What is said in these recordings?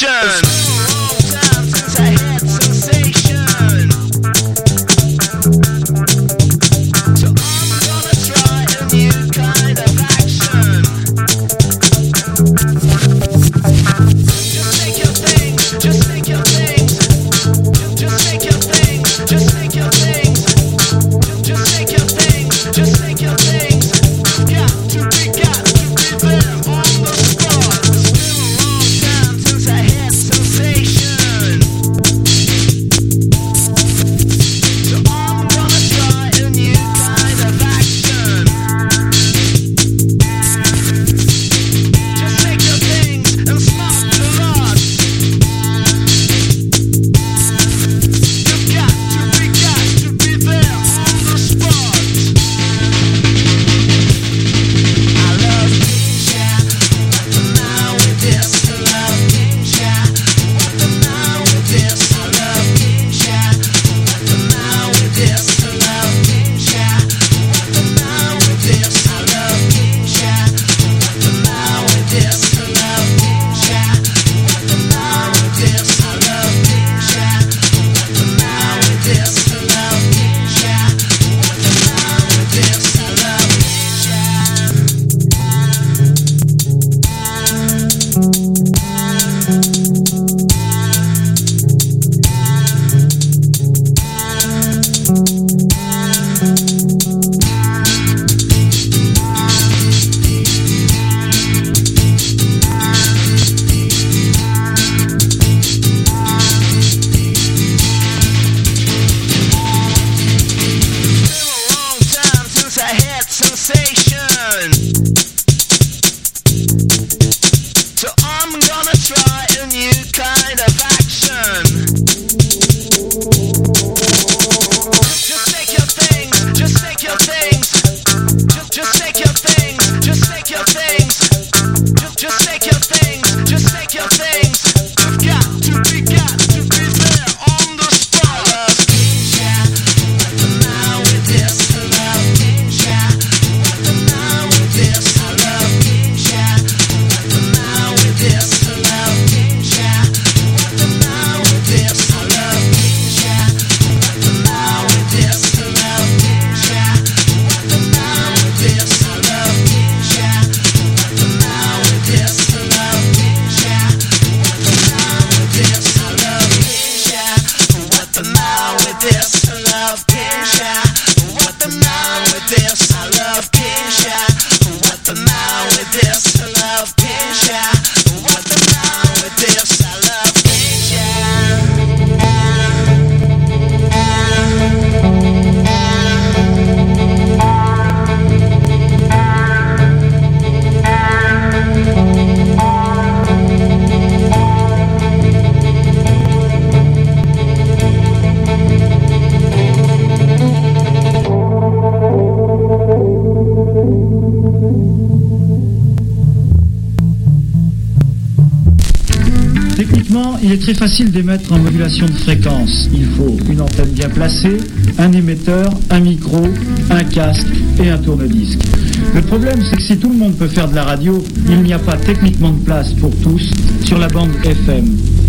il est très facile d'émettre en modulation de fréquence. Il faut une antenne bien placée, un émetteur, un micro, un casque et un tourne-disque. Le problème, c'est que si tout le monde peut faire de la radio, il n'y a pas techniquement de place pour tous sur la bande FM.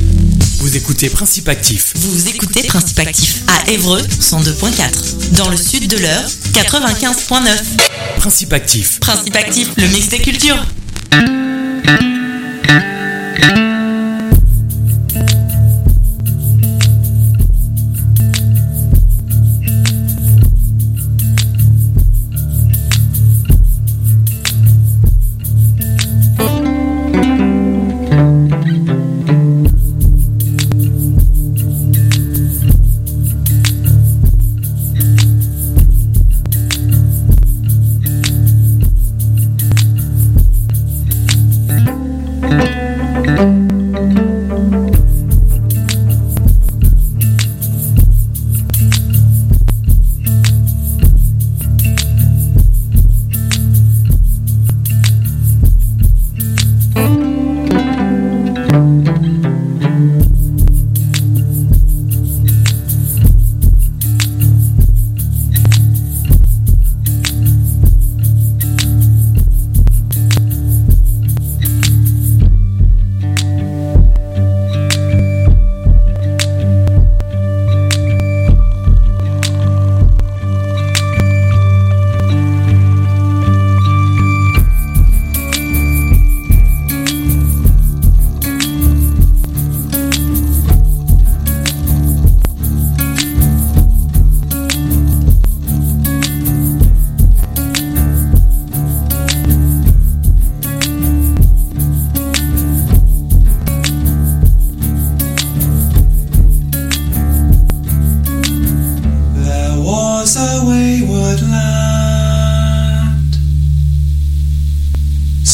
Vous écoutez Principe Actif. Vous écoutez Principe Actif à Évreux 102.4. Dans le sud de l'Eure 95.9. Principe Actif. Principe Actif, le mix des cultures.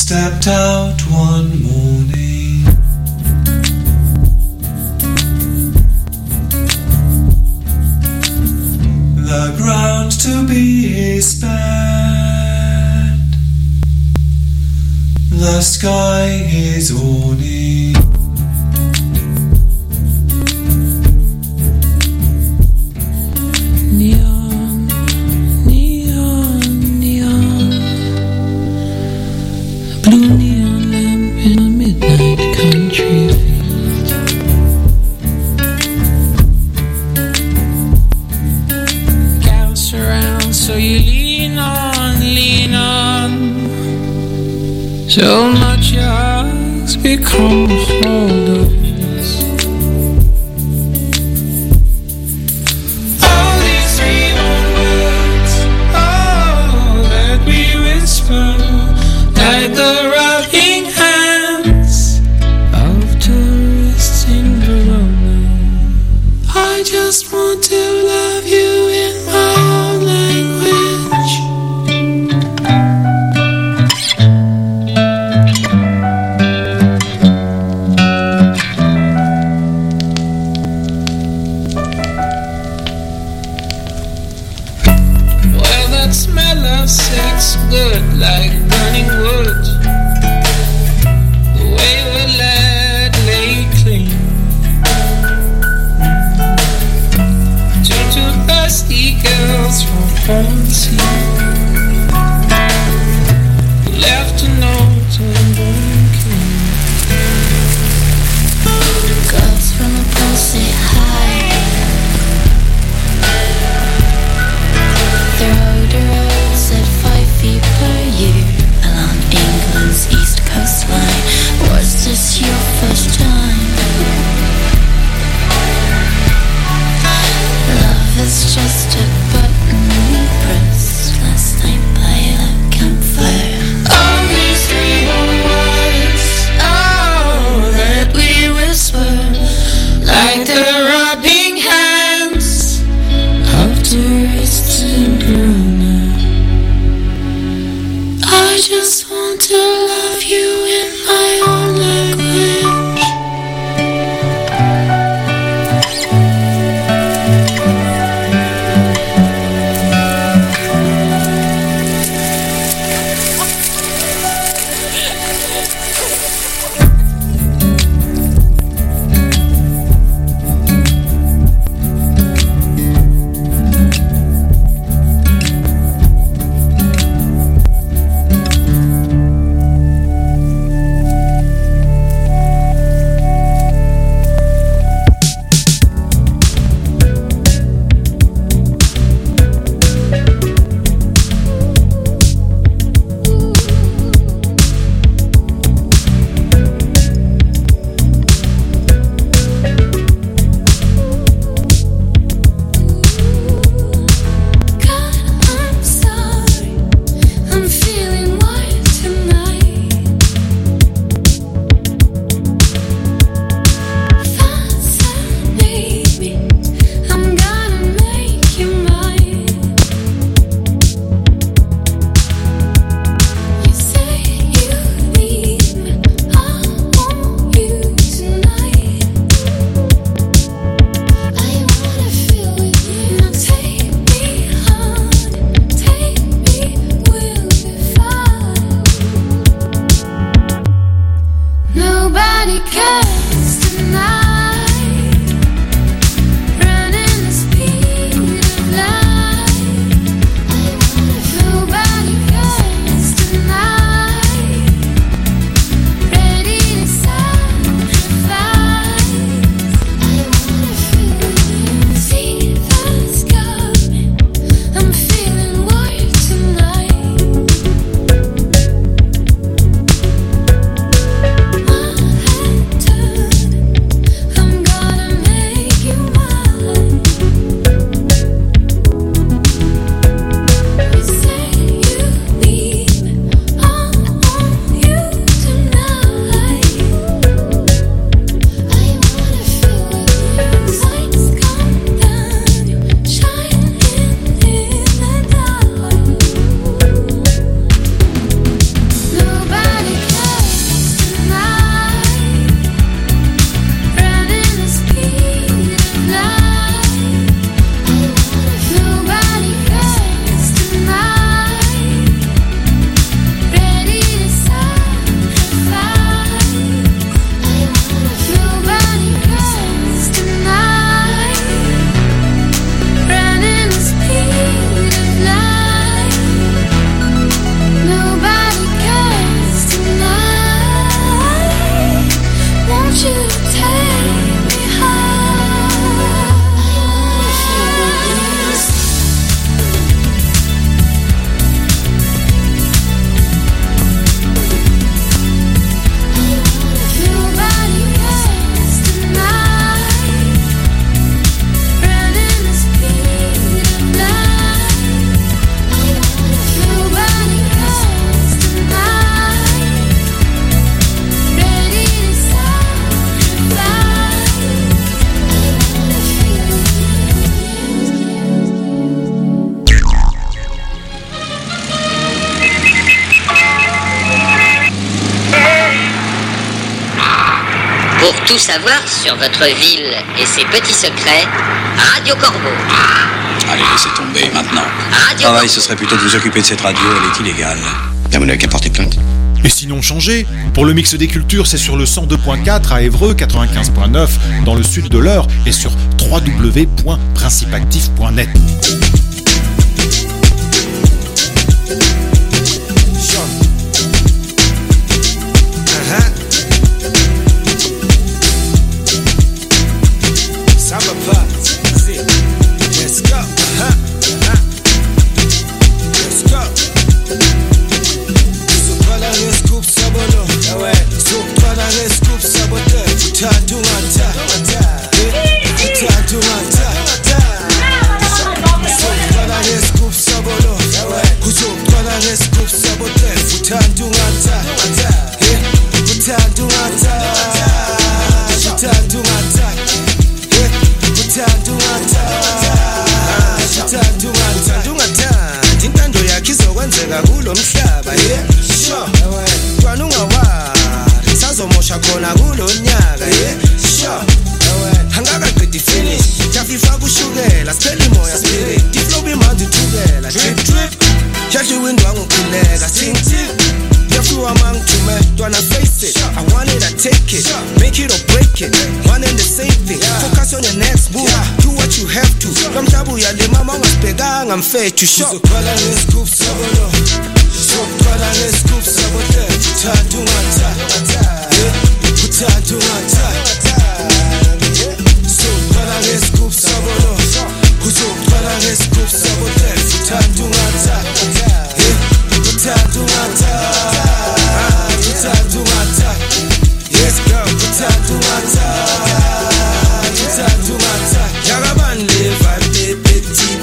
stepped out one morning. The ground to be is spared. The sky is awning. Neon, neon, neon. A blue neon lamp in a midnight country field. Counts around, so you lean on, lean on. So much your eyes become a hold of his. All these dreaming words, oh, that we whisper, like the rocking hands of tourists in Verona. I just want to love you in my own language. Sex good like burning wood. The way we let lay clean to two thirsty girls from fancy who left a note on Burning Girls from the pool say hi. They rode a rose at 5 feet per year along England's east coastline. Was this your first time? Love is just a button we pressed last night by a campfire. All these dreaming words, oh, that we whisper, like the rubbing hands of tourists in Verona. I just want to love you in my own language. Pour tout savoir sur votre ville et ses petits secrets, Radio Corbeau. Allez, laissez tomber maintenant. Radio Travail, ce serait plutôt de vous occuper de cette radio, elle est illégale. Vous n'avez qu'à porter plainte. Et sinon changez. Pour le mix des cultures, c'est sur le 102.4 à Évreux, 95.9 dans le sud de l'Eure et sur www.principactif.net. I'm fed to shop. Uzokhala ngescoop sabolo. Uzokhala ngescoop sabote. Uthathu ngata. Uthathu ngata. Uzokhala ngescoop sabolo. Uzokhala ngescoop sabote. Uthathu ngata. Uthathu ngata. Uthathu ngata. Yes girl, uthathu ngata. Uthathu ngata. Yagaban live at the petit.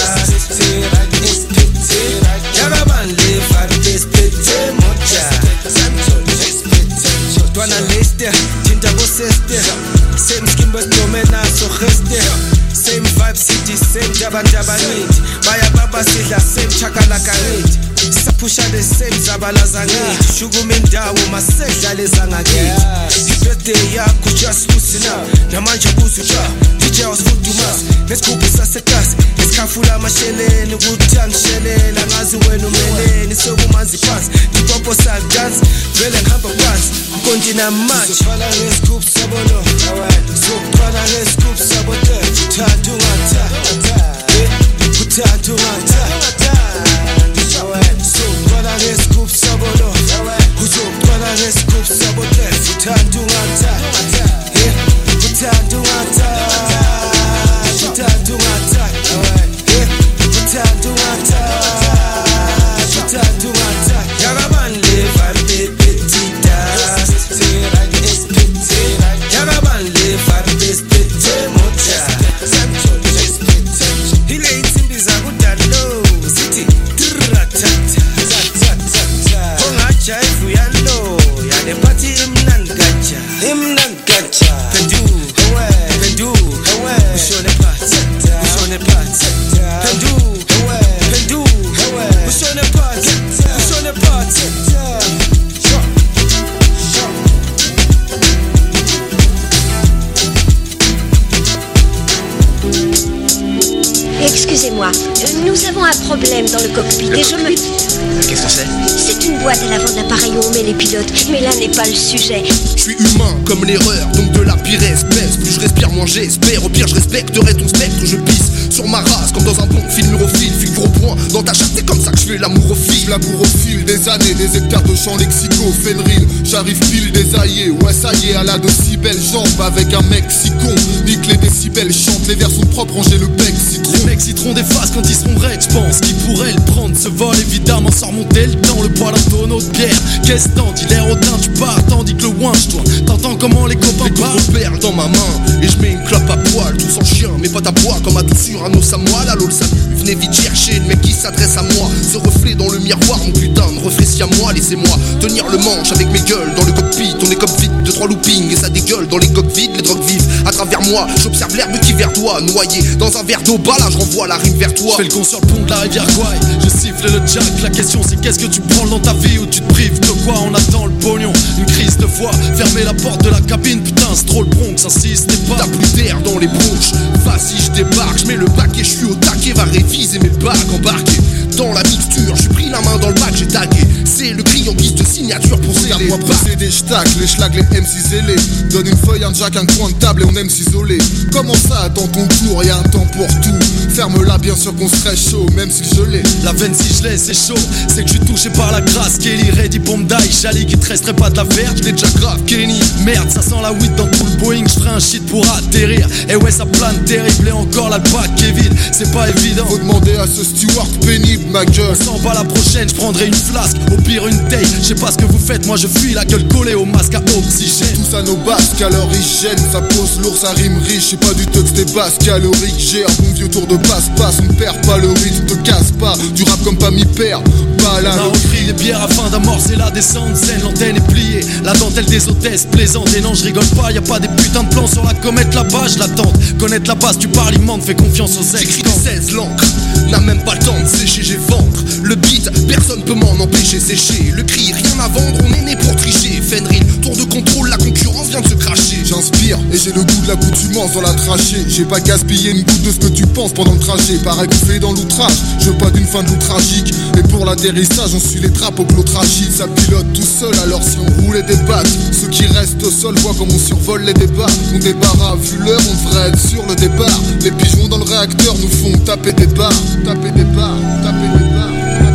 Same skin but no men are so geste. Same vibe city, same jaban jabanit. Baya baba sidla same chakalaka rate. Sapusha the same zabalaza ngate. Shugumindawo masedla lezanga gate. Birthday yakho just loosen up. Namanje kuzuja. DJ was food to mass. Let's go pisa sekas. Iskafula masheleni kutangishelela ngazi wena umeleni sokumanzi phansi. Dipopo sa dance. Vele ngihamba phansi. Kontina match. Uzofala ngescoop sabolo. Uzofala ngescoop sabote. Uthathu ngata. Uthathu ngata. Uzofala ngescoop sabolo. Uzofala ngescoop sabote. Uthathu ngata. Uthathu ngata. Uthathu ngata. Uthathu ngata. Uthathu ngata. Yagaban live and petit dust. Yagaban live and petit mocha. Hile insimbi za kudalo. City tratata. Hongacha ifu yalo. Yale party imnangacha. Imnangacha. Pendu. Pendu. Ushone pat. Ushone pat. Pendu. Pendu. Ushone pat. Ushone pat. Excusez-moi, nous avons un problème dans le cockpit et je me... Qu'est-ce que c'est? C'est une boîte à l'avant de l'appareil où on met les pilotes, mais là n'est pas le sujet. Je suis humain comme l'erreur, donc de la pire espèce. Plus je respire, moins j'espère. Au pire, je respecterai ton spectre. Je pisse sur ma race comme dans un bon film urophile. Fille gros point dans ta chatte, c'est comme ça que je fais l'amour au fil. L'amour au fil des années, des hectares de champs lexicaux, Fenril. J'arrive pile désaillé. Ouais, ça y est, elle a de si belles jambes avec un mec si con. Nique les décibels, chante les vers sont propres, ranger le bec citron. Les mecs citron des faces quand ils seront raides, j'pense qu'ils pourraient le prendre. Ce vol évidemment sans remonter le temps, le poids d'un tonneau de bière. Qu'est-ce t'en dis, l'air au teint tu pars, tandis que le ouinge toi. T'entends comment les copains parlent. Perle dans ma main et je mets une clope à poil, tout sans chien. Mes potes à bois comme à douceur, un os à moelle, à l'eau le salut. venez vite chercher le mec qui s'adresse à moi. Ce reflet dans le miroir, mon putain de reflet si à moi. Laissez-moi tenir le manche avec mes gueules dans le cockpit. On est comme vite, 2-3 loopings et ça dégueule dans les coques vides. Les drogues vivent à travers moi, j'observe l'herbe qui verdoie. Noyé dans un verre d'eau, bah là je renvoie la rime vers toi. Je fais le con sur le pont de la rivière Kwai, je siffle le jack. La question c'est qu'est-ce que tu prends dans ta vie ou tu te prives de quoi? On attend le pognon, une crise de foi. Fermez la porte de la cabine, putain c'est trop le Bronx, insistez pas. T'as plus d'air dans les bronches, vas-y je débarque. Je mets le paquet, je suis au taquet, va réviser mes bacs embarqués. Dans la mixture, j'ai pris la main dans le bac, j'ai tagué. C'est le cri en guise de signature pour sceller les moi procéder, j'tac, les schlags, les MC zélés. Donne une feuille, un jack, un coin de table et on aime s'isoler. Comment ça, attends ton tour, y'a un temps pour tout. Ferme-la, bien sûr qu'on serait chaud, même si je l'ai. La veine si je l'ai, c'est chaud, c'est que je suis touché par la grâce. Kelly, ready, bombe d'ail, Chali qui te resterait pas de la verte. Je l'ai déjà grave, Kenny. Merde, ça sent la weed dans tout le Boeing, je ferai un shit pour atterrir. Et ouais, ça plane terrible et encore là le bac est vide, c'est pas évident. Faut demander à ce steward pénible, ma gueule. On s'en bat la prochaine, je prendrai une flasque, au pire une taille. Je sais pas ce que vous faites, moi je fuis la gueule collée au masque à oxygène. Tous à nos basques, à l'origine, ça pose lourd, ça rime riche. C'est pas du texte des basses caloriques. J'ai un bon vieux tour de passe-passe, on perd pas le rythme, te casse pas. Du rap comme pas mi-père, pas la. On a repris les bières afin d'amorcer la descente zen. L'antenne est pliée, la dentelle des hôtesses plaisante. Et non je rigole pas, y a pas des putains de plans sur la comète là-bas, je l'attends. Connaître la base, tu parles immense, fais confiance aux ex. J'écris 16 l'encre, n'a même pas le temps de sécher, j'ai ventre. Le beat, personne peut m'en empêcher sécher. Le cri, rien à vendre, on est né pour tricher. Fenrir, tour de contrôle, la concurrence vient de se cracher. J'inspire et j'ai le goût de l'accoutumance dans la trachée. J'ai pas gaspillé une goutte de ce que tu penses pendant le trajet. Pareil qu'on fait dans l'outrage, je veux pas d'une fin de tragique. Et pour l'atterrissage, on suit les drapeaux que l'eau tragique. Ça pilote tout seul, alors si on roulait des battes, ceux qui restent au sol voient comme on survole les débats. On débarras, vu l'heure, on devrait être sur le départ. Les pigeons dans le réacteur nous font taper des barres, taper des barres, taper des barres.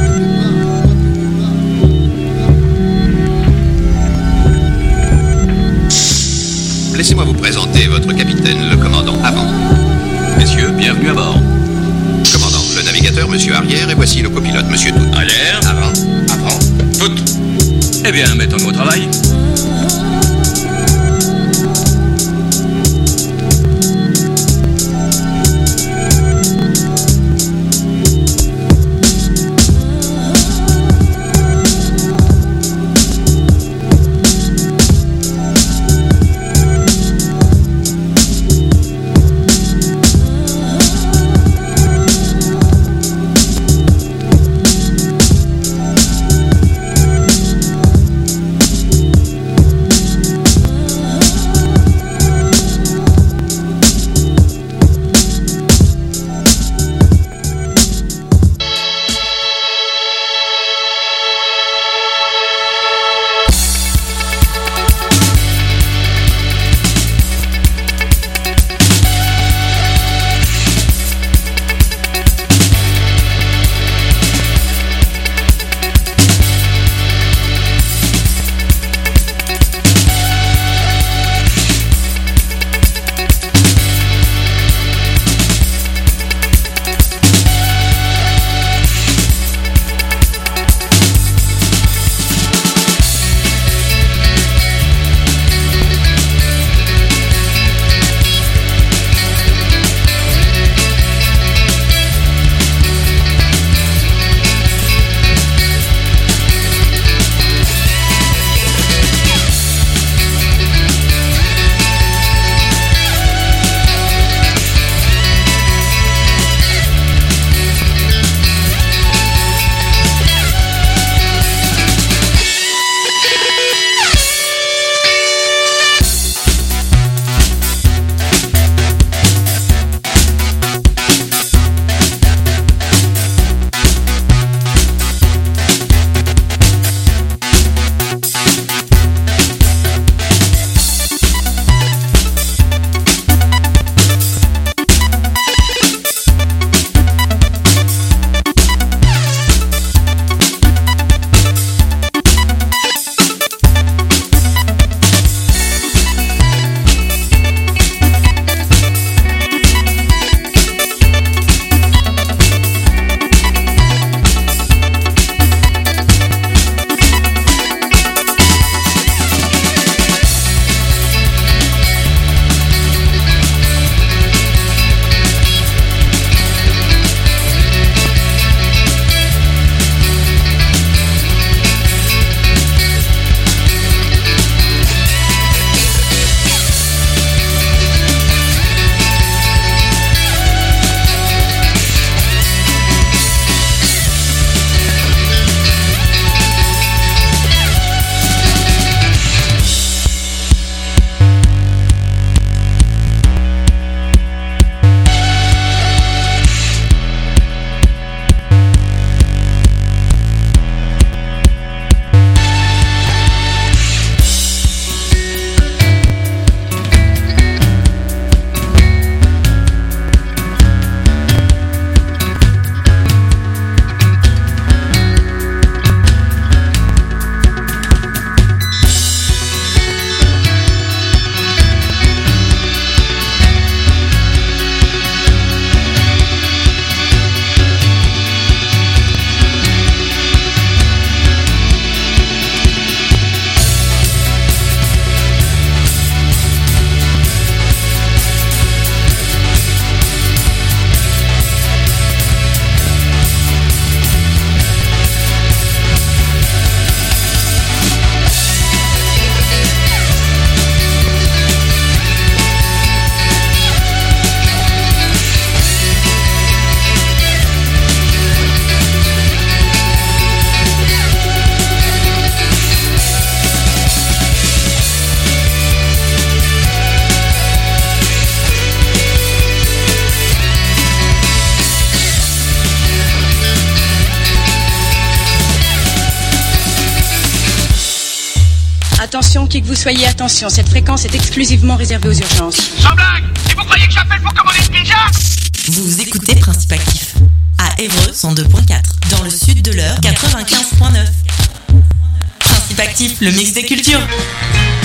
Laissez-moi vous présenter votre capitaine, le commandant Avant. Messieurs, bienvenue à bord. Commandant, le navigateur, monsieur Arrière, et voici le copilote, monsieur Tout. Arrière. Avant. Avant. Tout. Eh bien, mettons-nous au travail. Attention, qui que vous soyez, attention, cette fréquence est exclusivement réservée aux urgences. Sans blague! Et vous croyez que j'appelle pour commander une pizza? Vous écoutez Principe Actif à Évreux 102.4, dans le sud de l'Eure 95.9. Principe Actif, le mix des cultures.